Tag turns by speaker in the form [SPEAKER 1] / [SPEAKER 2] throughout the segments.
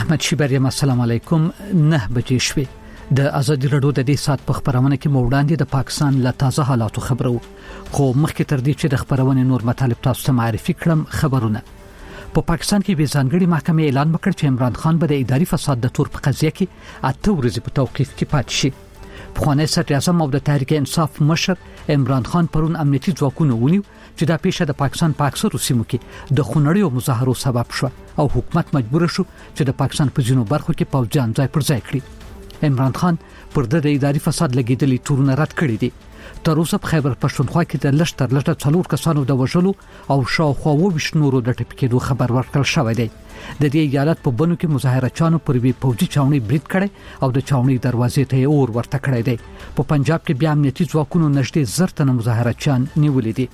[SPEAKER 1] احمد شیبریم السلام علیکم. 9 بجې شوې. د ازادي رادیو د دې سات په خبرونه کې موړاندې د پاکستان له تازه حالاتو خبرو، خو مخکې تر دې چې د خبرونه نور مطالب تاسو ته معرفي کړم، خبرونه په پاکستان کې به ځانګړي محکمې اعلان وکړ چې عمران خان به د اداري فساد د تور په قضیه کې 8 ورځې په توقيف کې پاتې شي. پخوانی صدر اعظم او د تحریک انصاف مشر عمران خان پرون امنیتي ځواکونه ونیو چې دا پیښه د پاکستان په اکثرو سیمو کې د خونړیو مظاهرو سبب شو او حکومت مجبور شو چې د پاکستان په ځینو برخو کې پوځیان ځای پر ځای کړي. عمران خان پر د اداري فساد لګیدلې تورونه رد کړي دي. تر اوسه په خیبر پښتونخوا کې د لشتر 4 کسانو د وژلو او شاوخوا 20 نورو د ټپکېدو خبر ورکړل شوی دی. د دې ایالت په بنو کې مظاهرچیانو پر وی پوځي چاوني برید کړي او د چاوني دروازې ته اور ورته کړی دی. په پنجاب کې بیا امنیتي ځواکونو نږدې 10 تنه مظاهرچیان نیولې دي.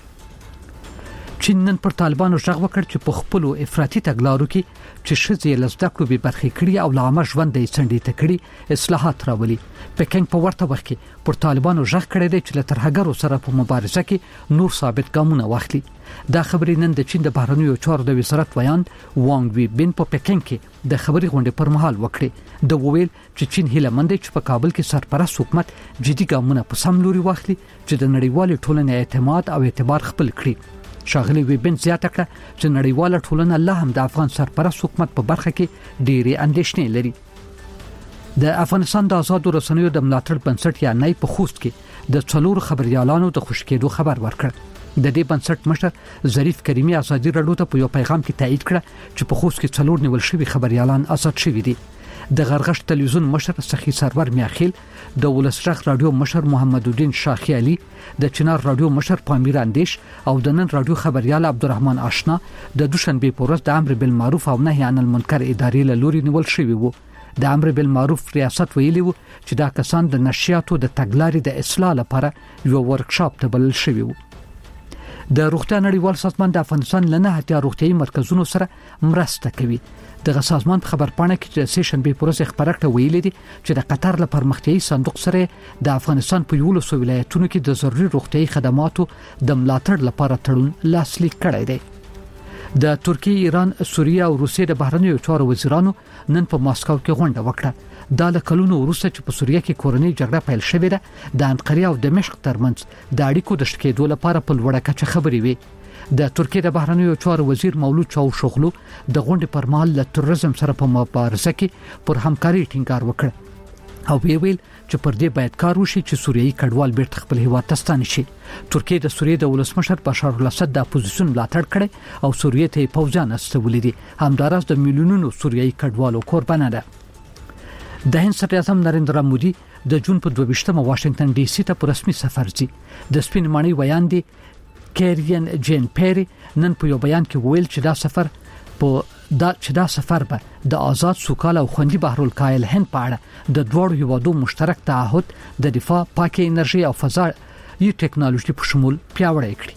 [SPEAKER 1] چین نن پر طالبانو ژغ وکړ چې په خپل افراطي تګلارو کې چې شذې لزده کړو به برخې کړي او لامه ژوند یې څنډې ته کړي اصلاحات راولي. پکینګ په ورته وخت کې پر طالبانو ژغ کړی دی چې له ترهګرو سره په مبارزه کې نور ثابت ګامونه واخلي. دا خبرې نن د چین د بهرنیو چارو د وزارت ویان وانګ وی بن په پکینګ کې د خبري غونډې پر مهال وکړي. د وویل چې چین هیله مند دی چې په کابل کې سرپرست حکومت جدي ګامونه په سم لوري واخلي چې د نړیوال ټولنې اعتماد او اعتبار خپل کړي. شاغلی ویبن زیاته کړه چې نړیواله ټولنه الله هم د افغان سرپرست حکومت په برخه کې ډېری اندېښنې لري. د افغانستان د آزادو رسنیو د ملاتړ بنسټ یا نای په خوست کې د 4 خبريالانو د خوشکېدو خبر ورکړ. د دې بنسټ مشر ظریف کریمی ازادي رادیو ته په یو پیغام کې تایید کړ چې په خوست کې 4 نیول شوی خبريالان آزاد شوي دي. د غرغشت تلویزیون مشر سخی سرور میاخیل، د ولسرخ رادیو مشر محمد الدین شاخی علي، د چنار رادیو مشر پامیر اندیش او د نن رادیو خبريال عبدالرحمن آشنا د دوشنبه پورز د امر بالمعروف او نهي عن المنکر ادارې له لوري نیول شوی وو. د امر بالمعروف ریاست ویلي وو چې دا کسان د نشریاتو د تګلارې د اصلاح لپاره یو ورکشاپ ته بلل شوی وو. د روغتیا نړیوال سازمان د افغانستان لنه هټیا روغتيایي مرکزونو سره مرسته کوي. د سازمان په خبرپاڼه کې چې سیشن به پروسه خبره کړې ویلي دي چې د قطر له پرمختیايي صندوق سره د افغانستان په یولو سو ولایتونو کې د ضروري روغتيایي خدماتو د ملاتړ لپاره تړون لاسلیک کړی دی. د ترکیه، ایران، سوریه او روسیې د بهرنیو چارو وزیرانو نن په ماسکو کې غونډه وکړه. دا له کلونو وروسته چې په سوریه کې کورنۍ جګړه پیل شوې ده، د انقره او دمشق ترمنځ د اړیکو د شکېدو لپاره په لوړه کچه خبرې وي. د ترکیه د بهرنیو چارو وزیر مولود چاوشوغلو د غونډې پر مهال له تروریزم سره په مبارزه کې پر همکاري ټینګار وکړ او ویل چې پر دې باید کار وشي چې سوریایي کډوال بیرته خپل هیواد ته ستانه شي. ترکیه د سوریې د ولسمشر بشار الاسد د اپوزیسیون ملاتړ کړي او سوریې ته پوځیان استولې دي. همدارس د میلیونونو سوریایي کډوالو قربانه ده. د هند صدر اعظم نریندرا مودي د جون په 22مه واشنگټن ډي سي ته په رسمي سفر ځي. د سپین ماڼۍ ویان دي کیرین جین پیری نن په یو بیان کې ویل چې دا سفر به د آزاد، سوکاله او خوندي بحرالکاهل هند په اړه د دوړو هیوادو مشترک تعهد د دفاع، پاکه انرژي او فضایي ټکنالوژي په شمول پیاوړی کړي.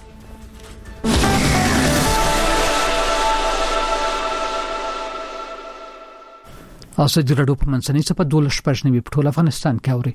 [SPEAKER 1] ازادي رادیو په منځنۍ صفه 12 په ټول افغانستان کې اوري.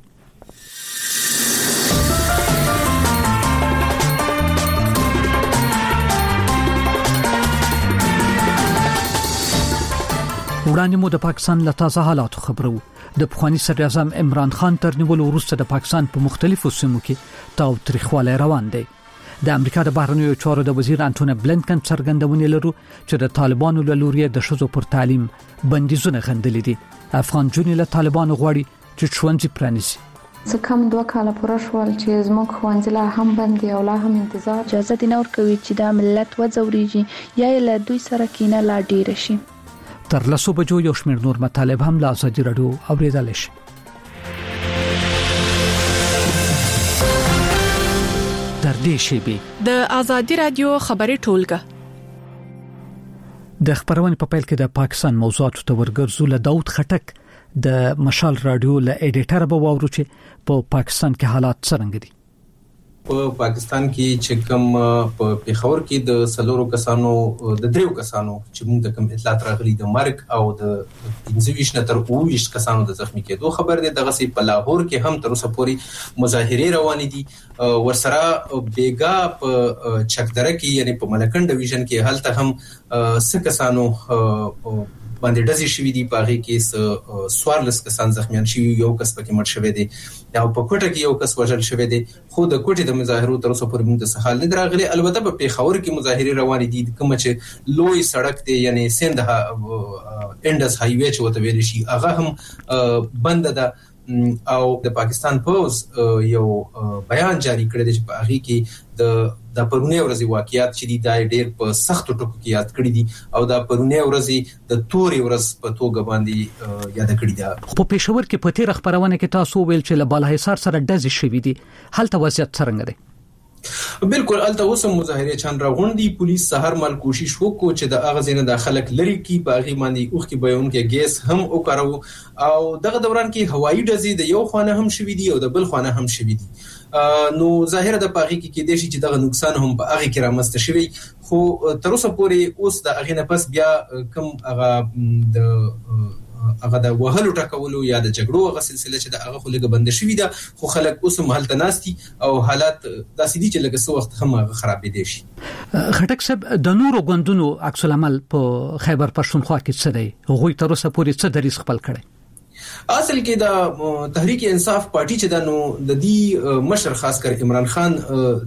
[SPEAKER 1] وړاندې مو د پاکستان له تازه حالاتو خبرو. د پخوانی صدر اعظم عمران خان تر نیولو وروسته د پاکستان په مختلفو سیمو کې تاوتریخوالی روان دی. د امریکا د بهرنیو چارو د وزیر انټونی بلینکن څرګندونې لرو چې د طالبانو له لوري د شذو پر تعلیم بندیزونه غندلې دي. افغان جونې له طالبانو غواړي چې ښوونځي پرانیسي.
[SPEAKER 2] څه کم 2 کاله پوره شول چې زموږ ښوونځي لا هم بند دي او لا هم انتظار.
[SPEAKER 3] اجازه دي نور کوي چې دا ملت وځوريږي یا له دوی سره کینه لا ډیر شي.
[SPEAKER 1] تر 10 بجو یو شمېر نور مطالب هم له ازادي رادیو اوریدل شي. تر دې شی
[SPEAKER 4] د ازادي رادیو خبري ټولګه
[SPEAKER 1] د خبرونه په پیل کې د پاکستان موضوعاتو ته ورګرځو. له داود خټک د مشال رادیو له ایډیټر به وورو چې په پاکستان کې حالات څنګه دي.
[SPEAKER 5] په پاکستان کې چې کوم په پیښور کې د 3 کسانو د 3 کسانو چې موږ د کوم اطلاعات راغلي د مرګ او د 25 تر 20 کسانو د زخمی کېدو خبر دی. دغه سي په لاهور کې هم تر اوسه پورې مظاهره روانې دي. ورسره بیګا په چکدره کې یعنی په ملکن ډیویژن کې هلته هم 6 کسانو باندې ډزې شوې دي په هغه کې سوارلس کسان زخمیان شوي یو کس پکې مړ شوی دی او په کوټه کې یو کس وژل شوی دی خو د کوټې د مظاهرو تر اوسه پورې موږ ته حال نه راغلی البته په پیښور کې مظاهرې روانې دي کوم چې لوی سړک دی یعنی سند انډس هایوي چې وته ویل شي هغه هم بند ده او د پاکستان پوز یو بیان جاری کړی دی چې په هغه کې د پرونی ورځې واقعیات چې دی ډېر په سخت ټکو کې یاد کړی دي او د پرونی ورځې د توري ورځ په توګه باندې یاد کړی دی
[SPEAKER 1] په پېښور کې په تیر خبرونه کې تاسو ویل چې له بالاحصار سره ډزې شوې دي هلته وضعیت څنګه دی
[SPEAKER 5] بالکل الته اوس مظاهره چان راغونډي پولیس سحر مال کوشش وکړو چې د اغازینه داخلك لري کی باغی باندې اوخ کی بیان کې ګیس هم وکړو او دغه دوران کې هوایي ډزې د یو خانه هم شوې دي او د بل خانه هم شوې دي نو ظاهر د باغی کې د شي چې دغه نقصان هم په هغه کې رامسته شوی خو تر اوسه پورې اوس د اغینه پس بیا کم هغه د وهلو ټاکولو یا د جګړو هغه سلسله چې د هغه خلک بند شوې ده خو خلک اوس هم هلته ناستي او حالات داسې دي چې لکه څو وخت هم خرابې دي شي
[SPEAKER 1] خټک صاحب د نورو غوندونو عکس العمل په خیبر پښتونخوا کې څه دی غوي تر اوسه پورې څه دریس خپل کړي
[SPEAKER 5] اصل کې د تحریک انصاف پارټي چې د نو د دې مشر خاص کر عمران خان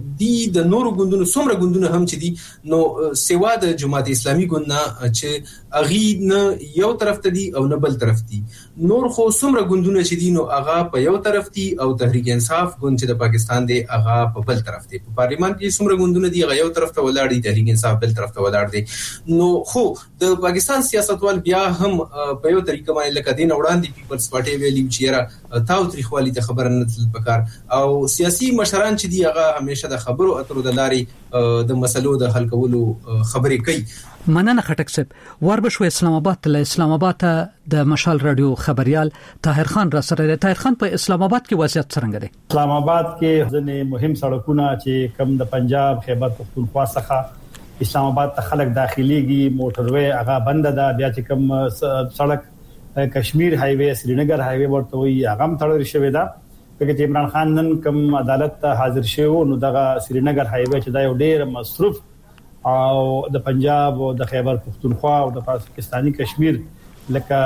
[SPEAKER 5] د نورو غوندونو څومره غوندونو هم چې دي نو سیوا د جماعت اسلامي ګوند چې اغي نه یو طرف ته دي او نه بل طرف دي نور خو څومره غوندونه چې دي نو هغه په یو طرف دي او تحریک انصاف ګوند چې د پاکستان دی هغه په بل طرف دی په پارلیمان کې څومره غوندونه دي هغه یو طرف ته ولاړ دي تحریک انصاف بل طرف ته ولاړ دي نو خو د پاکستان سیاستوال بیا هم په یو طریقه باندې لکه دین وړاندې پیپلز پارټي ویلي چې را تاو تاریخوالي ته خبر نه تل پکار او سیاسي مشران چې دی هغه همیشه د خبرو اترو د لارې د مسلو د حل کولو خبرې کوي
[SPEAKER 1] مننه خټک صاحب وربشو اسلام آباد ته د مشال رادیو خبريال طاهر خان را سره دی طاهر خان په اسلام آباد کې وضعیت څنګه دی
[SPEAKER 6] اسلام آباد کې ځنې مهم سړکونه چې کم د پنجاب خیبر پختونخوا څخه اسلام آباد ته خلک داخليږي موټروي هغه بند ده بیا چې کم سړک کشمیر هایوي سرینگر هایوي ورته وي هغه هم تړل شوی دا چې عمران خان نن کوم عدالت ته حاضر شوی نو دغه سرینگر هایوي چې دا یو ډیر مصروف او د پنجاب او د خیبر پختونخوا او د پاکستانی کشمیر لکه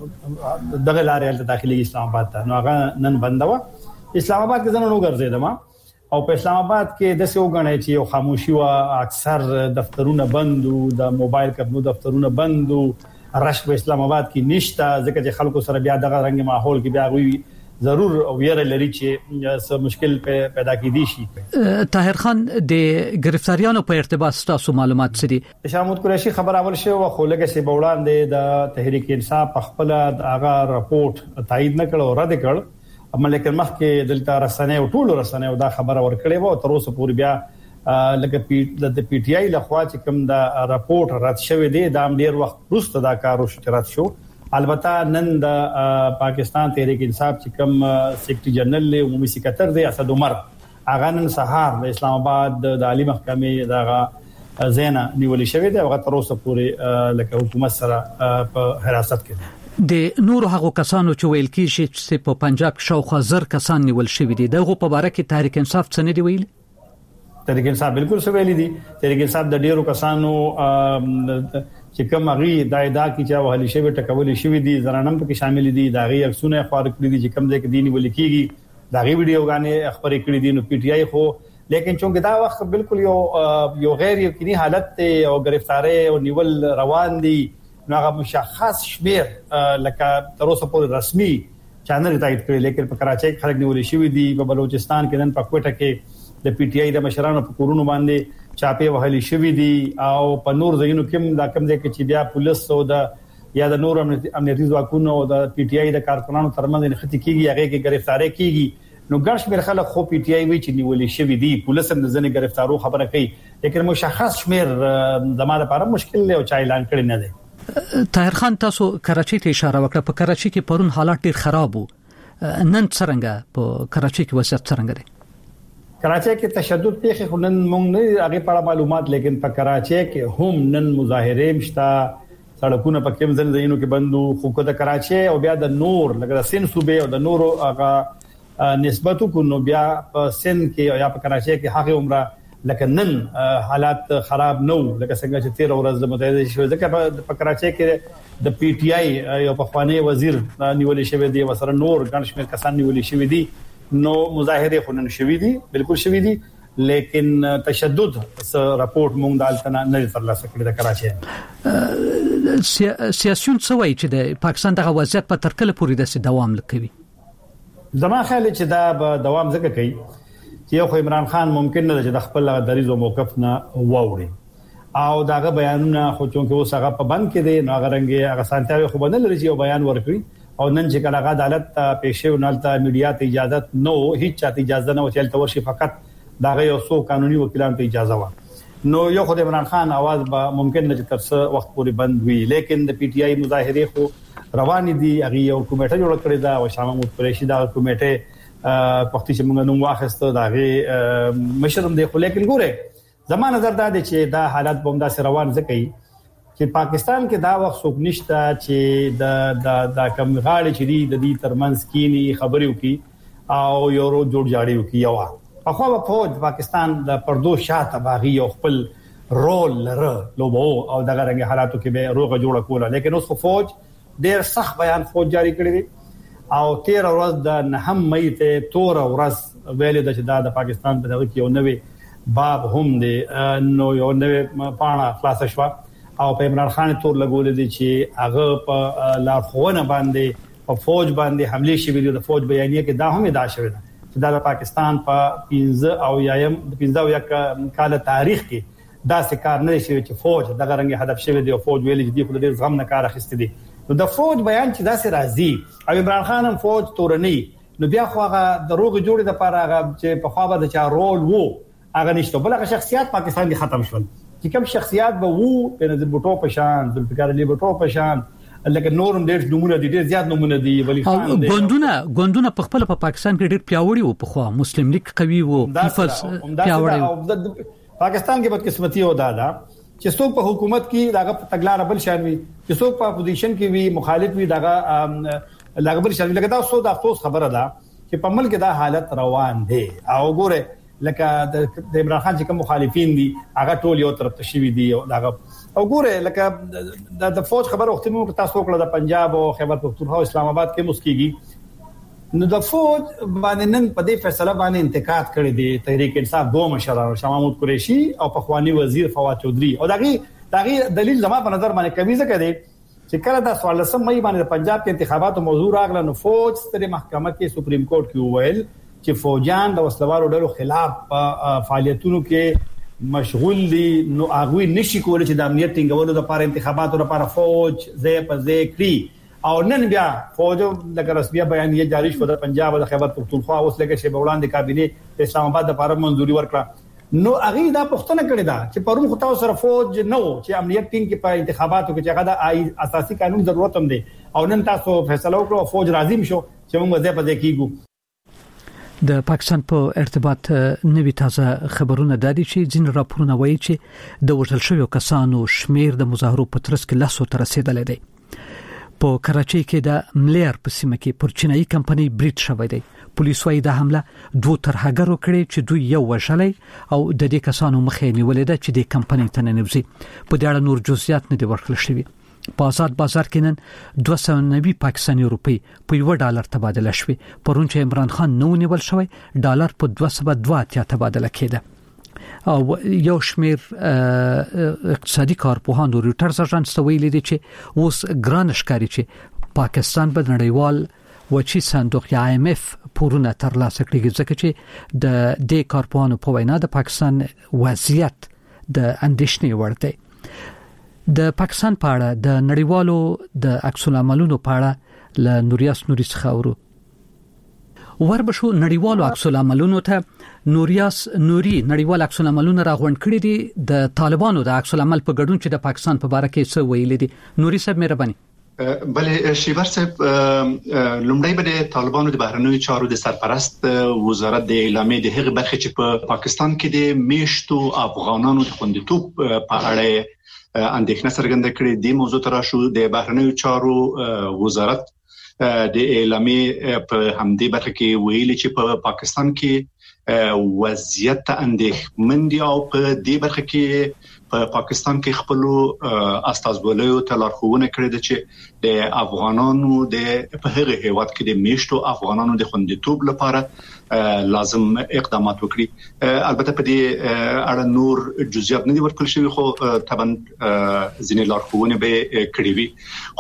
[SPEAKER 6] دغه لارې ته داخلي اسلام آباد ته نو هغه نن بندوا اسلام آباد کې ځنه نو ګرځیدم او په اسلام آباد کې د څه وګڼي چې یو خاموشي وا اکثر دفترونه بندو د موبایل کمپنو دفترونه بندو رش په اسلام آباد کې نشته ځکه چې خلکو سره بیا دغه رنګ ماحول کې بیا وي ضرور او ویره لري چې څه مشکل پیدا کیدی شي
[SPEAKER 1] طاهر خان د گرفتاریانو په ارتباط تاسو معلومات سدي
[SPEAKER 6] شامود قریشي خبر اول شو خو لګه سي بوړاندې د تحریک انصاف خپل هغه راپورټ تایید نه کړ او رد کړ اما لیکن مخکې دلته رسنۍ او ټول رسنۍ او دا خبره ورکړې وو تر اوسه پورې بیا لکه د پی ټی آی لخوا چې کوم دا راپورټ رد شوی دی دا ډیر وخت وروسته دا کار رد شو البته نن د پاکستان تحریک انصاف چې کوم سیکریټری جنرال عمومي سکرټر دی اسد عمر اغه نن سهار د اسلام آباد د عالی محکمې دغه زینا نیولې شوی دی هغه تر اوسه پورې لکه حکومت سره په حراست کې
[SPEAKER 1] د نورو هغو کسانو چې ویل کیږي چې په پنجاب شاوخوا زر کسان نیول شوی دي دغه په اړه کې تحریک انصاف څه نه دی ویل
[SPEAKER 6] تحریک انصاف بالکل سویلی دي تحریک انصاف د ډیرو کسانو چې کوم غي دایدا کی چې وهلي شوی ټکولې شوی دي زرانم په کې شامل دي دا غي عکسونه خبر کړی دي چې کوم ځای کې دیني ولیکيږي دا غي ویډیو غانې خبرې کړې دي نو پی ټی آی خو لیکن چونګه دا وخت بالکل یو غیر یقیني حالت او گرفتاری او نیول روان دي نو هغه مشخص شمیر لکه تر اوسه پورې رسمي چانل تایید کړی لیکن په کراچۍ کې خلک نیول شوی دي په بلوچستان کې نن په کوټه کې د پی ټی آی د مشرانو په کورونو باندې چاپې وهلي شوی دي او په نور ځایونو کې دا کوم ځای کې چې بیا پولیس او د یا د نور امنیتي ځواکونو او د پی ټی آی د کارکونانو ترمنځ نښتې کیږي هغه کې گرفتاری کیږي نو ګرځ مر خلک خو پی ټی آی وی چې نیولې شوی دي پولیس هم د ځنې گرفتارو خبره کوي لیکن مشخص شمیر زموږ لپاره مشکل له چا اعلان کړی نه دی
[SPEAKER 1] طاهر خان تاسو کراچۍ ته اشاره وکړه په کراچۍ کې پرون حالات ډیر خراب وو نن څنګه په کراچۍ کې وضعیت څنګه دی
[SPEAKER 6] کراچۍ کې تشدد پیښې خو نن موږ نه هغه په معلومات لیکن په کراچۍ کې هم نن مظاهره مشتا سړکونه په کوم ځایونو کې بندو خو د کراچۍ او بیا د نور لکه د سین صوبې او د نورو هغه نسبتو کو نو بیا په سین کې یا په کراچۍ کې هغه عمره لکه نن حالات خراب نو لکه څنګه چې 13 ورځ د متحده شوې ځکه په کراچۍ کې د پی ټی آی یو پخوانی وزیر نیولې شوی دی وسره نور ګڼشمیر کسان نیولې شوی دي نو مظاهره خونن شوی دي بالکل شوی دي لیکن تشدد راپورټ مونږ دالته نه ترلاسه کړی د کراچۍ
[SPEAKER 1] سیاسيون څه وایي چې د پاکستان دغه وضعیت په تر کله پورې د دوام لکوي
[SPEAKER 6] زما خیال چې دا به دوام ځکه کوي چې یو عمران خان ممکن نه چې د خپل دریض او موقف نه ووري او داغه بیانونه خو چونکه اوس هغه په بند کې دي نو هغه رنګي هغه سانتیاوي خو بدل لري چې یو بیان ورکړي او نن چې کله عدالت پېښه ونالته میډیا ته اجازه نو هیڅ چاته اجازه نه وچل تورشي فقط داغه یو څو قانوني وکیلان ته اجازه و نو یو خو عمران خان आवाज به ممکن نه تر څه وخت پورې بند وي لیکن د پی ټی آی مظاهره خو روان دي هغه یو کمیټه جوړ کړی دا او شاه محمود قریشي دا کمیټه پختي چې موږ نوم واخیسته داغه مشرم دی خو لیکن ګوره زما نظر دا دی چې دا حالت به همدا روان ځکه چې پاکستان کې دا وخت څوک نشته چې د کم غاړي چې د دې ترمنځ کینی خبرې وکي او یو رو جوړ جاړي وکي یو اخو په فوج پاکستان د پردو شاته باغی او خپل رول لره لوبو او دغه رنګ حالاتو کې به روغه جوړه کوله لیکن اوس فوج ډېر سخت بیان فوج جاری کړی دی او 13 ورځ د نهم مې ته تور ورځ ویل د پاکستان په دغه کې یو نوې باب هم دی نو یو نوې پاڼه خلاص شو او په عمران خان تور لګول دي چې هغه په لارښوونه باندې په فوج باندې حمله شوې دي د فوج بیانیه کې دا هم ادا شوی دی چې د پاکستان په 15 او یایم 15 یا کال تاریخ کې دا څه نه شي چې فوج دغه رنګ هدف شوی دی او فوج ویل چې د خپل غم نه کار اخیسته دي نو د فوج بیان چې دا سي راځي او عمران خان هم فوج تورنی نو بیا خو هغه د روغ جوړې د پاره هغه چې په خوا به د چا رول وو هغه نشته بل هغه شخصیت پاکستان کې ختم شول چې کوم شخصیت به وو په نظر بوټو پشان ذوالفقار علی بوټو پشان لکه نورم ډېر نمونه دي ډېر زیات نمونه دي ولی خان دي
[SPEAKER 1] ګوندونه په خپل په پاکستان کې ډېر پیاوړي وو په خوا مسلم لیگ قوي وو پیپلز پیاوړي
[SPEAKER 6] پاکستان کې بدقسمتي و دادا چې څوک په حکومت کې داغه تګلار بل شان وي چې څوک په اپوزیشن کې وي مخالف وي داغه بل شان وي لکه دا څو د افسوس خبره ده چې په ملک دا حالت روان دي او ګوره لکه د عمران خان چې کوم مخالفین دي هغه ټول یو طرف ته شوي دي داغه او ګوره لکه د فوج خبر وخت موږ تاسو کړل د پنجاب او خیبر پختونخوا او اسلام آباد کې مسکیږي نو د فوج باندې نن په دې فیصله باندې انتقاد کړی دی تحریک انصاف دوه مشرانو شاه محمود قریشي او پخوانی وزیر فواد چودھری او دغه دلیل زما په نظر باندې کمی ځکه دی چې کله د 14 مې باندې پنجاب کې انتخاباتو موضوع راغله نو فوج ستر محکمه کې سپریم کورټ کې وویل چې فوجان د وسلوالو ډلو خلاف فعالیتونو کې مشغول دي نو هغه نشي کولای چې د امنیت ټینګولو لپاره انتخاباتو لپاره فوج ځای په ځای کړي او نن بیا فوج د رسمي بیانیه جاری شو د پنجاب او د خیبر پختونخوا اوس لکه شی وړاندې کابینه اسلام آباد لپاره منځوري ورکړه نو هغه دا پښتنه کړی دا چې پرون خو تاسو سره فوج نو چې امنیت ټینګ کې په انتخاباتو کې هغه د اساسي قانون ضرورت هم دی او نن تاسو فیصله وکړو فوج راضي شو چې موږ ځای په ځای کیږو
[SPEAKER 1] د پاکستان په ارتباط نوي تازه خبرونه دادي چې ځین راپورونه وایي چې د وژل شویو کسانو شمیر د مظاهرو په ترڅ کې لاسو ته رسیدلی دی په کراچۍ کې د ملیر په سیمه کې پر چینایي کمپنۍ بریټ شوی دی پولیس وايي د حمله دوه ترهګرو کړي چې دوی یو وژلای او د دې کسانو مخې نیولې ده چې د کمپنۍ ته ننوځي په دې اړه نور جزئیات نه دي ورکړل شوی په آزاد بازار کې نن 290 پاکستاني روپی په $1 تبادله شوی پرون چې عمران خان نو نیول شوی ډالر په 202 تبادله کېده او یو شمیر اقتصادي کارپوهان د رويټرز اژانس ته ویلي دي چې اوس ګران ښکاري چې پاکستان به نړیوال وچی صندوق یا IMF پورونه ترلاسه کړي ځکه چې د دې کارپوهانو په وینا د پاکستان وضعیت د اندېښنې وړ دی د پاکستان په اړه د نړیوالو د عکس العملونو په اړه ل نوریاس نوري څخه ورو وربشو نړیوالو عکس العملونو ته نوریاس نوري نړیوال عکس العملونه راغونډ کړي دي د طالبانو د عکس العمل په ګډون چې د پاکستان په اړه کې څه ویلي دي نوري صاحب مهرباني
[SPEAKER 7] بلې شیبر صاحب لومړی به د طالبانو د بهرنیو چارو د سرپرست وزارت د اعلامیې د هغې برخې چې په پاکستان کې د میشتو افغانانو د خوندیتوب په اړه اندېښنه څرګنده کړې د موضوع تر شو د بهرنیو چارو وزارت د اعلامیې په همدې برخه کې ویلي چې په پاکستان کې وضعیت اندېښمن دي او په دې برخه کې په پاکستان کې خپل استازولیو ته لارښوونه کړې ده چې د افغانانو د په هغه هیواد کې د میشتو افغانانو د خوندیتوب لپاره لازم اقدامات وکړي. البته په دې اړه نور جزئیات نه دي ورکړل شوی خو طبعا ځینې لارښوونې به کړې وي.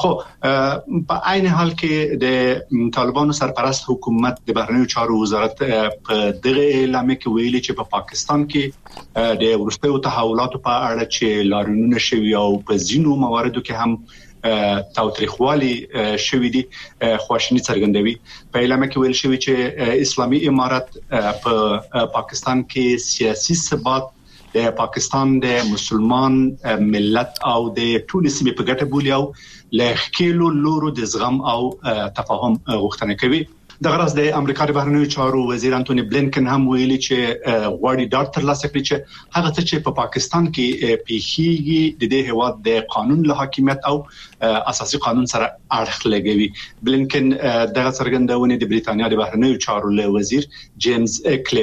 [SPEAKER 7] خو په عین حال کې د طالبانو سرپرست حکومت د بهرنیو چارو وزارت په دغه اعلامیه کې ویلي چې په پاکستان کې د ورستیو تحولاتو په اړه چې لارښوونه شوی او په ځینو مواردو کې هم تاوتریخوالي شوی دي خواشینی څرګندوي. په اعلامیه کې ویل شوی چې اسلامي امارت په پاکستان کې سیاسي ثبات د پاکستان د مسلمان ملت او د ټول سیمې په ګټه بولي او لخکېلو لورو د زغم او تفاهم غوښتنه کوي. د غرض د امریکا د بهرنیو چارو وزیر انټونی بلینکن هم ویلي چې غواړي ډاډ ترلاسه کړي چې هغه څه چې په پاکستان کې پیښیږي د دې هیواد د قانون له حاکمیت او اساسي قانون سره اړخ لګوي. بلینکن دغه څرګندونه د بریتانیا د بهرنیو چارو له وزیر جیمز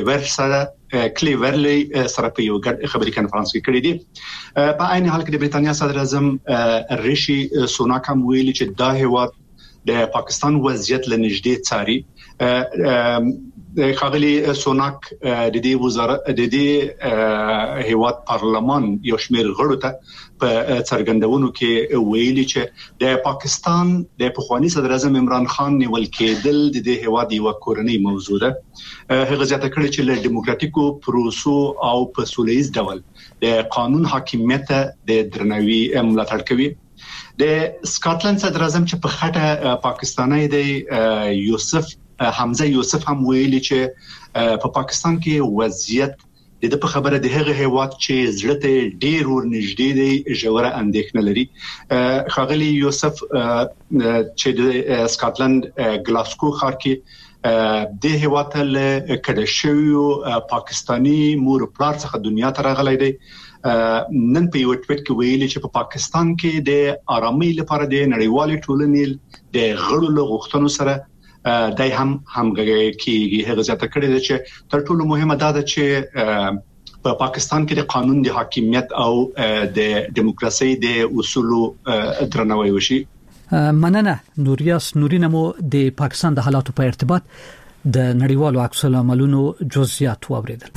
[SPEAKER 7] کلیورلی سره په یو ګډ خبري کانفرنس کې کړی دی. په عین حال کې د بریتانیا صدر اعظم ریشي سوناک هم ویلي چې دا هیواد د پاکستان وضعیت لنږدې څاري. خاغلی سوناک د دې وزارت د دې هیواد پارلمان یو شمېر غړو ته په څرګندونو کې ویلي چې د پاکستان د پخوانی صدر اعظم عمران خان نیول کېدل د دې هیواد یو کورنۍ موضوع ده. هغه ځکه کړي چې له دیموکراتیکو پروسو او په سولهییز ډول د قانون حاکمیت د درناوي ملاتړ کوي. د سکاټلند صدر اعظم چې په خټه پاکستاني دی یوسف حمزه یوسف هم ویلي چې په پاکستان کې وضعیت د په خبره د هغه هیواد چې زړه ته ډیر ورنږدې دی ژوره اندېښنه لري. خاغلی یوسف چې د سکاټلند ګلاسکو ښار کې د هیواد له کډه شویو پاکستانی مور پلار څخه دنیا ته راغلی دی. نن په یو ټویټ کې ویلي چې په پاکستان کې د آرامۍ لپاره د نړیوالې ټولنې د غړو له غوښتنو سره دای هم همغږي کیږي. هغه ځکه کړی دی چې تر ټولو مهمه دا ده چې په پاکستان کې د قانون د حاکمیت او د دیموکراسي د اصولو درناوی وشي.
[SPEAKER 1] مننه نوریاس نورینمو د پاکستان د حالاتو په ارتباط د نړیوالو عکس العملونو جزئیات واوریدل.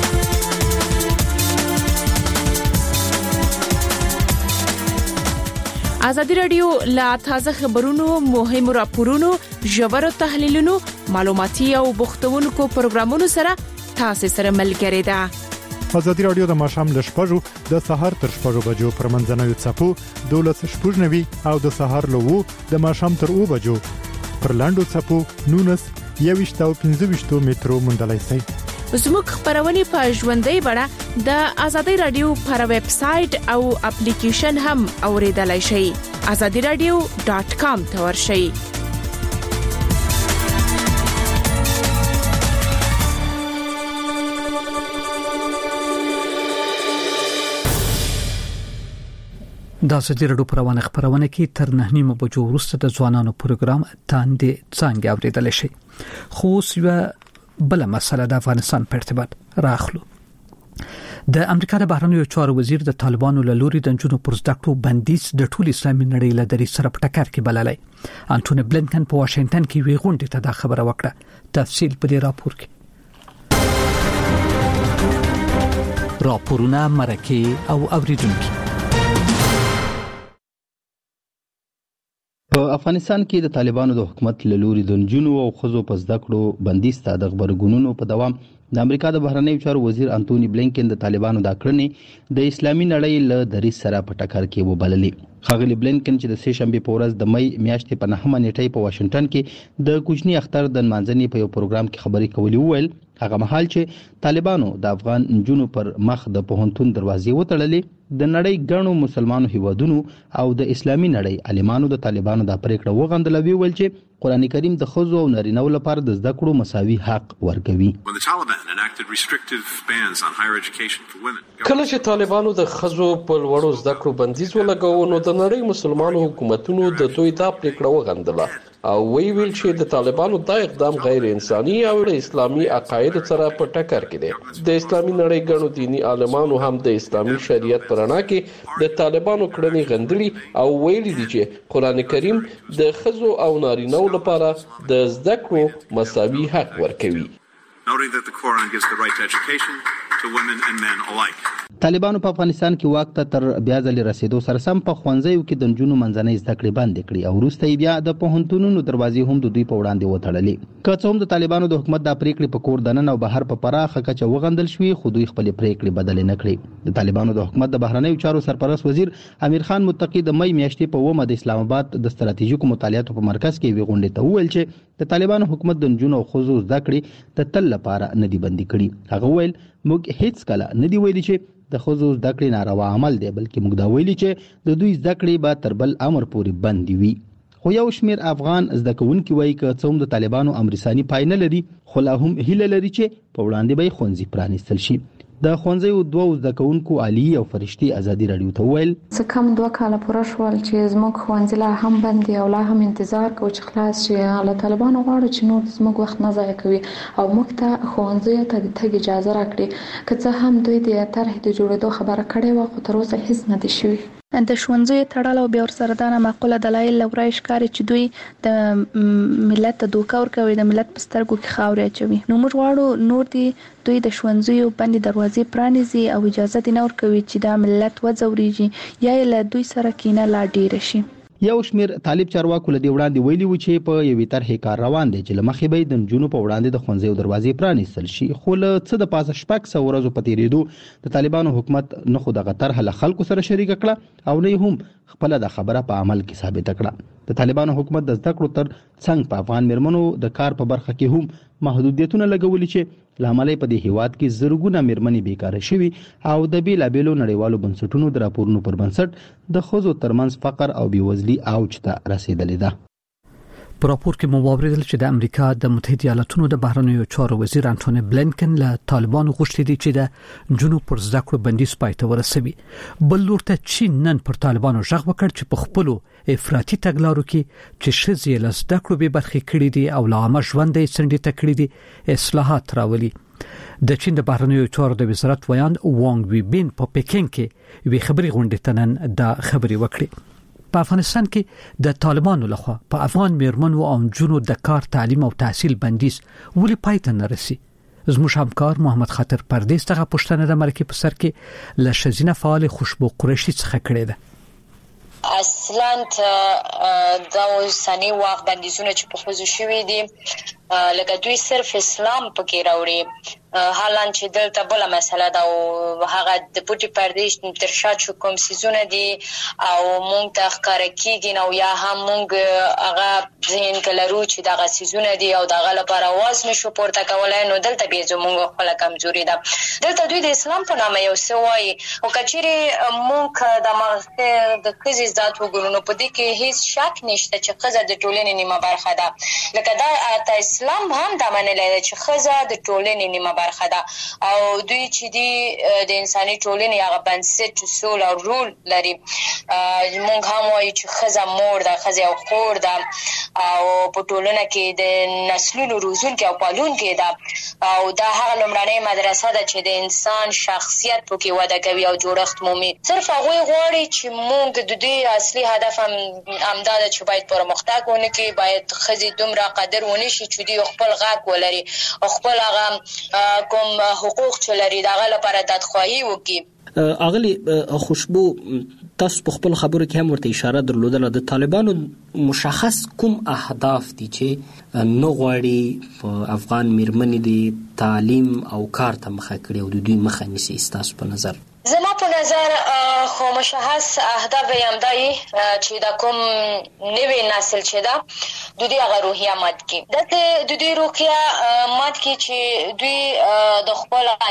[SPEAKER 4] ازادي رادیو لا تازه خبرونو مهم راپورونو ژور تحلیلونو معلوماتي او بوختونکو پروګرامونو سره تاسو سره ملګری ده.
[SPEAKER 8] ازادي رادیو د ماشام ل شپږو د سحر تر شپږو بجو پر منځنوي چپو 12:90 او د سحر له 2 د ماشام تر 2 بجو پر لاندو چپو 19:25 مترو مندلای سي.
[SPEAKER 4] زموږ خبرونه په ژوندۍ بڼه د ازادي رادیو پر ویب سټ او اپلیکیشن هم اوریدلای شئ. azadiradio.com ته ورشئ.
[SPEAKER 1] د ازادي رادیو پروانه خبرونه کې تر 9:30 بجو وروسته د ځوانانو پروګرام تاندې څنګه اوریدلای شئ. خو سوه بل مسله د افغانستان په ارتباط راخلو. د امریکا د بهرنیو چارو وزیر د طالبانو له لوري د جنونو پر زده کړو بندیز د ټول اسلامي نړۍ له درې سره په ټکر کې بللای. انټونی بلینکن په واشنگټن کې وی غونډه ته دا خبره وکړه. تفصیل په دې راپور کې. راپورونه مرکه او اوریدونکو.
[SPEAKER 9] په افغانستان کې د طالبانو د حکومت له لوري د جنونو او خزو په زده کړو بندیز ته د خبرګونونو په دوام د امریکا د بهرنیو چارو وزیر انټونی بلینکن د طالبانو د کړنې د اسلامي نړۍ له دریځ سره په ټکر کې وبللې. خاغلی بلینکن چې د سه شنبه په ورځ د مې میاشتې په 9مه نیټه په واشنگټن کې د کوچني اختر د منځني په یو پروګرام کې خبرې کولې وویل هغه مهال چې طالبانو د افغان جنونو پر مخ د پوهنتون دروازې وتړلې د نړۍ ګڼو مسلمانو هیوادونو او د اسلامي نړۍ عالمانو د طالبانو د پریکړه وغندلوي ول چې قران کریم د خزو او نارینه‌و لپاره د زده کړو مساوي حق ورکوي.
[SPEAKER 10] کله چې طالبانو د خزو په لوړو زده کړو بندیز ولګاوه نو د نړۍ مسلمانو حکومتونو د دوی دا پریکړه وغندله او ویل چې د طالبانو دا اقدام غیر انساني او د اسلامي عقاید سره په ټکر کې دی. د اسلامي نړۍ ګڼو دینی عالمانو هم د اسلامي شریعت پر رڼا کې د طالبانو کړنې غندلي او ویلي دي چې قران کریم د ښځو او نارینه‌و لپاره د زده کړو مساوي حق ورکوي.
[SPEAKER 9] طالبانو په افغانستان کې واک ته تر بیا ځلې رسیدو سره سم په ښوونځیو کې د نجونو منځنۍ زده کړې بندې کړې او وروسته یې بیا د پوهنتونونو دروازې هم د دوی په وړاندې وتړلې. که څه هم د طالبانو د حکومت د پریکړې په کور دننه او بهر په پراخه کچه وغندل شوې خو دوی خپل پریکړې بدلې نه کړې. د طالبانو د حکومت د بهرنیو چارو سرپرست وزیر امیر خان متقی د مې میاشتې په 9 د اسلام آباد د ستراتیژیکو مطالعاتو په مرکز کې وی غونډې ته وویل چې د طالبانو حکومت د نجونو او ښځو زده کړې د تل لپاره نه دي بندي کړي. هغه ویل موږ هیڅ کله نه دی ویلي چې د ښځو زده کړې ناروا عمل دی بلکې موږ دا ویلي چې د دوی زده کړې به تر بل امر پورې بندي وي. خو یو شمیر افغان زده کوونکي وایي که څه هم د طالبانو امرساني پای نه لري خو لا هم هیله لري چې په وړاندې به ښوونځي پرانیستل شي. د ښوونځیو دوه زده کوونکو علي او فرشتي ازادي رادیو ته ویل
[SPEAKER 2] څه کم 2 کاله پوره شول چې زموږ ښوونځي لا هم بند دي او لا هم انتظار کوو چې خلاص شي. له طالبانو غواړو چې نور زموږ وخت نه ضایع کوي او موږ ته ښوونځیو ته د تګ اجازه راکړي. که څه هم دوی د طرحې د جوړېدو خبره کړې وه خو تر اوسه هیڅ نه دي شوي.
[SPEAKER 3] د ښوونځیو تړل او بیا ورسره دا معقوله دلایل لورای ښکاري چې دوی د ملت ته دوکه ورکوي، د ملت په سترګو کې خاورې اچوي. نو موږ غواړو نور دوی د ښوونځیو بندې دروازې پرانیزي او اجازه دې نه ورکوي چې دا ملت وځوريږي یا له دوی سره کینه لا ډیره شي.
[SPEAKER 9] یو شمیر طالب چارواکو له دې وړاندې ویلي و چې په یوې طرحې کار روان دی چې له مخې به د نجونو په وړاندې د ښوونځیو دروازې پرانیستل شي. خو له څه د پاسه 600 ورځو په تېرېدو د طالبانو حکومت نه خو دغه طرحه له خلکو سره شریکه کړه او نه هم خپله د خبره په عمل کې ثابته کړه. د طالبانو حکومت د زده کړو تر څنګ په افغان میرمنو د کار په برخه کې هم محدودیتونه لګولي چې لامل په دې هیواد کې زرګونه میرمنې بیکاره شوي او د بیلابیلو نړیوالو بنسټونو د راپورونو پر بنسټ د ښځو ترمنځ فقر او بیوزلي اوج ته رسیدلې ده.
[SPEAKER 1] په راپور کې مو واوریدل چې د امریکا د متحده ایالاتونو د بهرنیو چارو وزیر انټونی بلینکن له طالبانو غوښتي دي چې د جنوب پر زده کړو بندیز پای ته ورسوي. بل لور ته چین نن پر طالبانو غږ وکړ چې په خپلو افراطي تګلارو کې چې ښځې له زده کړو به برخې کړي دي او له عامه ژوند یې څنډې ته کړي دي اصلاحات راولي. د چین د بهرنیو چارو د وزارت ویان وانګ وی بین په پکین کې وی خبري غونډه تنن د خبري وکړي. په افغانستان کې د طالبانو لخوا په افغان میرمنو او نجونو د کار تعلیم او تحصیل بندیز ولې پای ته نه رسي. زموږ همکار محمد خاطر پردیس څخه پوښتنه د مرکې په سر کې له شزینه فعال خوشبو قریشي څخه کړې ده.
[SPEAKER 11] اصلا دا اوسنی وخت بندیزونه چې په خوځو شوي دي لکه دوی صرف اسلام پکې راوړي. حالان چې دلته بل مسله دا او هغه د پټي پردې تر شا چې کوم سيزونه دي او مونږ ته ښکار کیږي نو یا هم مونږ هغه ذهن کلرو چې دا سيزونه دي او دا غل لپاره आवाज نشو پورته کولای نو دلته به زمونږ خپل کمزوري ده. دلته دوی د اسلام په نامه یو سوای او کچېره مونږ د مغزه د کزي ذات وګورو په دې کې هیڅ شک نشته چې خزه د ټولنې نیمه برخه ده. لکه دا اسلام هم دا منلای چې خزه د ټولنې نیمه برخه ده او دوی چې دی د انساني ټولنې هغه بنسټ اصول او رول لري. مونږ هم وایو چې خزه مور ده، خزه او خور ده او په ټولنه کې د نسلونو روزونکي او پالونکي ده او دا هغه لومړنۍ مدرسه ده چې د انسان شخصیت پکې وده کوي او جوړښت مومي. صرف هغه غواړي چې مونږ د دې اصلي هدف هم امدا ده چې باید پرمختګ ونکړي، باید خزي دومره قدر ونشي چې دوی خپل غاک ولري او خپل هغه کوم حقوق چې لري دغه لپاره دادخواهی وکړي.
[SPEAKER 12] اغلی خوشبو تاسو په خپل خبرو کې هم ورته اشاره درلودله د طالبانو مشخص کوم اهداف دي چې نو غواړي په افغان میرمنې دي تعلیم او کار ته مخه کړي او د دوی مخه نیسي تاسو په نظر؟
[SPEAKER 11] زما په نظر خو مشخص اهداف هم دای چې دا کوم نوې نسل چې دا د دې هغه روحیه مات کی د دې روحیه مات کی چې دوی د خپل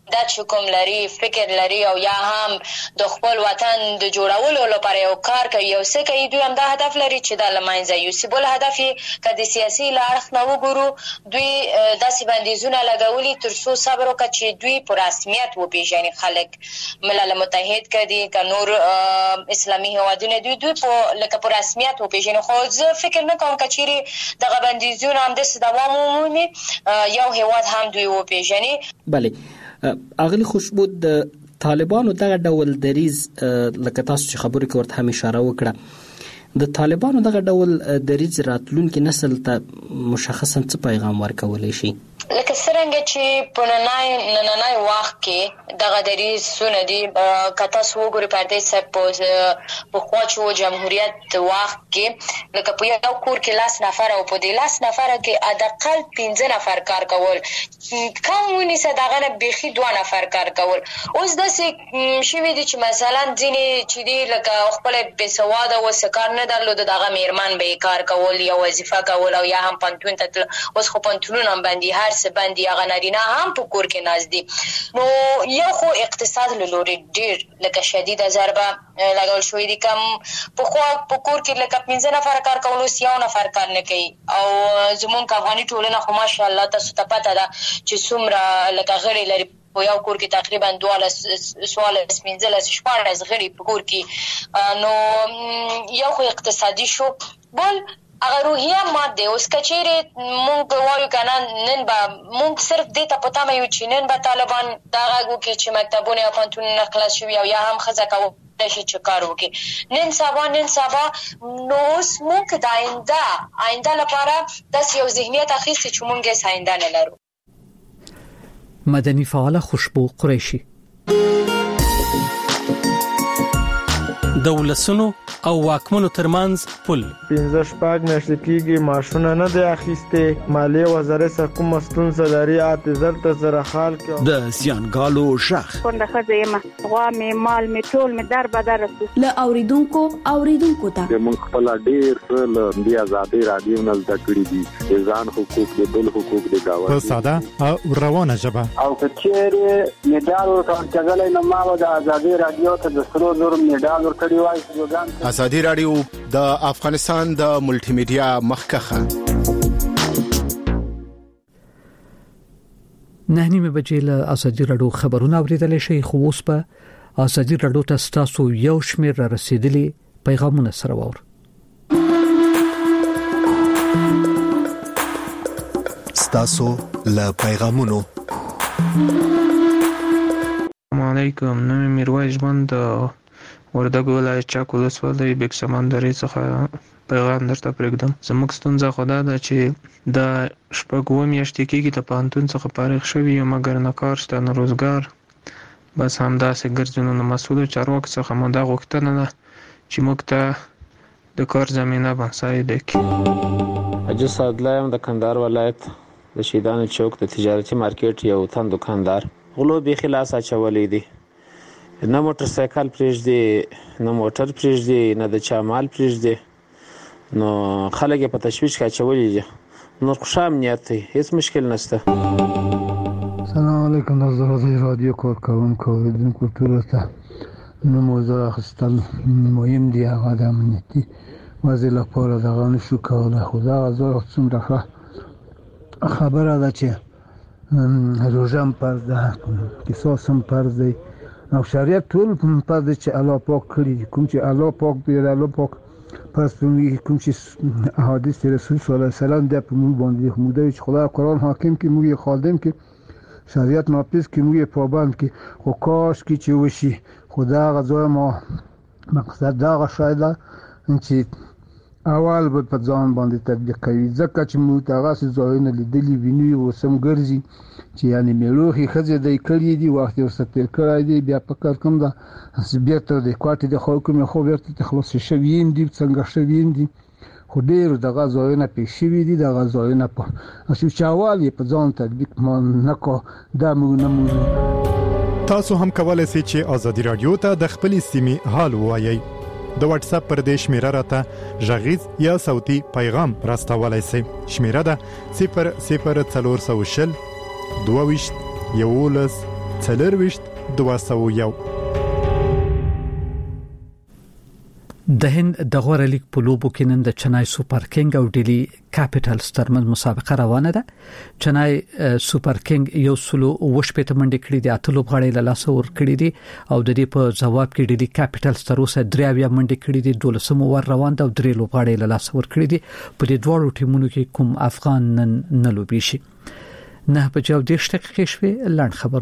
[SPEAKER 11] دا چې کوم لري فکر لري او یا هم د خپل وطن د جوړولو لپاره یو کار کوي یو څه کوي دوی هم دا هدف لري چې د لمنځه یوسي بل هدف یې که د سیاسي اړخ نه وګورو دوی داسې بندیزونه لګولي تر څو صبر وکړي چې دوی په رسمیت وپیژني خلک ملل متحد کدي که نور اسلامي هیوادونه دوی په لکه په رسمیت وپیژني خو زه فکر نه کوم که چیرې دغه بندیزونه همداسې دوام ومومي یو هیواد هم دوی وپیژني.
[SPEAKER 12] بله اغلی خوشبو د طالبانو دغه ډول دریز لکه تاسو چې خبرې کوي ورته هم اشاره وکړه د طالبانو دغه ډول دریز راتلونکي نسل ته مشخصا څه پیغام ورکولی شي؟
[SPEAKER 11] لکه څرنګه چې په نننۍ وخت کې دغه دریزونه دي که تاسو وګورئ پردیس صاحب په خوا چې جمهوریت وخت کې لکه په یو کور کې 10 نفر او په دې 10 نفر کې حداقل 15 نفر کار کول کم ونیسه دغه نه بیخي 2 نفر کار کول. اوس داسې شوي دي چې مثلا ځینې چې دي لکه خپل بېسواده اوس کار نه درلود دغه میرمن به کار کول یا وظیفه کول او یا هم پنتون ته اوس خو پنتونونه هم باندې هر څه باندې هغه نارینه هم په کور کې ناز دي. نو یو خو اقتصاد له لوري ډېر لکه شدیده ضربه لګول شوې دي کم په کور کې لکه 15 نفر کار کول اوس یو نفر کار نه کوي او زمونږ افغاني ټولنه خو ماشاءالله تاسو ته پته ده چې څومره لکه غړي لري په یو کور کې تقریبا 12 15 شپږ غړي په کور کې نو یو خو اقتصادي شو بل هغه روحیه ماده اوس کچېره مونږ وایو کنه نن به مونږ صرف دې ته پته مې چې نن به طالبان دغه وکړي چې مکتبونه او پوهنتونونه خلاص شوي او یا هم ښځه کولی شي چې کار وکړي نن سبا نو اوس مونږ د آینده لپاره داسې یو ذهنیت اخیستی چې مونږ هیڅ آینده نه لرو.
[SPEAKER 1] مدني فعاله خوشبو قریشي
[SPEAKER 13] دولسونو او واکمنو ترمنځ پل
[SPEAKER 14] 15 میاشتې کېږي معاشونه نه دی اخیسته مالیه وزارت کوم ستونزه لري اعتذار ته زره خال کې
[SPEAKER 15] د زیانګالو شخ
[SPEAKER 16] څنګه خځه غوا می مال می ټول می در بدر
[SPEAKER 17] له اوریدونکو ته
[SPEAKER 18] موږ خپل ډیر له بیا آزادي رادیو نه زده کړی دي ځان حقوق دي بل حقوق دي دا
[SPEAKER 8] په ساده او روانه ژبه
[SPEAKER 18] او کچېره میډال ورکړل نه ما د آزادي رادیو ته د سرو نور میډال ورکړی وای.
[SPEAKER 15] ازادي رادیو د افغانستان د ملټي میډیا مخکخه
[SPEAKER 1] 9 بجې له ازادي رادیو خبرونه اوریدل شي خو اوس په ازادي رادیو تاسو یو شمېر را رسیدلی پیغامونه سره وور.
[SPEAKER 15] تاسو له پیغامونو
[SPEAKER 19] السلام علیکم نوم میرویس ژوند وردګ ولایت چاکو ولسوالۍ بیک سمندري څخه پیغام درته پرېږدم. زموږ ستونزه خو دا ده چې د شپږ میاشتې کېږي د پوهنتون څخه فارغ شوي یم مګر نه کار شته نه روزګار بس همداسې ګرځو. نو مسؤلو چارواکو څخه مو دا غوښتنه ده چې موږ ته د کار زمینه مساعده کړي.
[SPEAKER 20] حاجي سعدالله یم د کندهار ولایت د شیدانو چوک د تجارتي مارکیټ یو تن دکاندار غلو بیخي لاس اچولی دي نه موټر سایکل پرېږدي نه موټر پرېږدي نه د چا مال پرېږدي نو خلک یې په تشویش کې اچولي دي نور خوښ امنیت دی هیڅ مشکل نشته.
[SPEAKER 21] سلام علیکم د ازادي رادیو کارکوونکو اوریدونکو ټولو ته نو موضوع اخیستل مهم دي هغه د امنیتي وضع لپاره دغه نشو کولی خو دا غذا څومره خبره ده چې روژه هم فرض ده قصاص هم فرض دی او شریعت ټول په دې چې الله پاک کړی کوم چې الله پاک دی الله پاک پس کوم چې احادیث رسول صلی الله علیه وسلم د په موږ باندې موږ چې خدای قرآن حاکم کې موږ خادم کې شریعت نافذ کې موږ پابند کې خو کاش کې چې وشي خدا غزا ما مقصد دا غشایله چې اول به په ځان باندې تطبیق کوي ځکه چې موږ تاسو ځایونه لیدلې ویني او سم ګرځي چې یعنی ملوخي خځه د کړی دی وخت یو ستر کړی دی بیا په کار کوم دا بیرته د کوټې د خلکو مې خو بیرته تخلص شویم دي څنګه شویم دي خو ډیر د غزاونه پېښوي دي د غزاونه په چې چاوالي په ځان تطبیق نه کو دا موږ نه
[SPEAKER 8] تاسو هم کولای شئ چې ازادي رادیو ته د خپل سیمې حال وایي د واتس اپ پر دې شمیره راته ژغیز یا صوتي پیغام راستولای شئ. شمیره ده 00400 22 11 4201.
[SPEAKER 1] د هند د غوړه لیګ په لوبو کې نن د چنای سوپر کینګ او ډیلی کاپټلز ترمنځ مسابقه روانه ده. چنای سوپر کینګ یو سلو وشپته منډه کړې دي، اته لوبغاړي له لاس ور کړې دي او د دې په جواب کې ډیلی کاپټلز تر اوسه 3 منډه کړې دي، 12 ور روان ده او 3 لوبغاړي له لاس ور کړې دي. په دې دوه ټیمونو کې کوم افغان نه لوبي شي. نه په جواب دې شته کې شوي لاند خبر